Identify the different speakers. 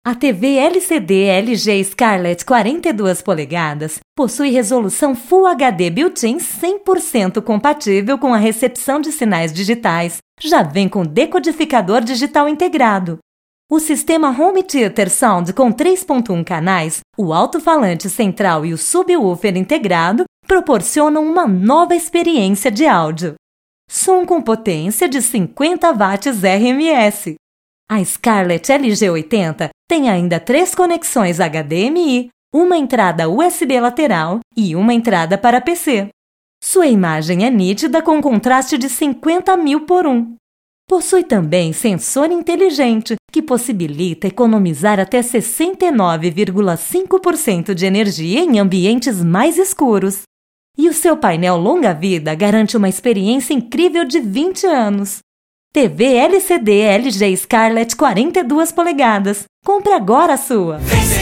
Speaker 1: A TV LCD LG Scarlett 42 polegadas possui resolução Full HD Built-in 100% compatível com a recepção de sinais digitais. Já vem com decodificador digital integrado. O sistema Home Theater Sound com 3.1 canais, o alto-falante central e o subwoofer integrado proporcionam uma nova experiência de áudio. Som com potência de 50 watts RMS. A Scarlett LG80 tem ainda 3 conexões HDMI, uma entrada USB lateral e uma entrada para PC. Sua imagem é nítida com contraste de 50.000:1. Possui também sensor inteligente, que possibilita economizar até 69,5% de energia em ambientes mais escuros. E o seu painel longa-vida garante uma experiência incrível de 20 anos. TV LCD LG Scarlett 42 polegadas. Compre agora a sua!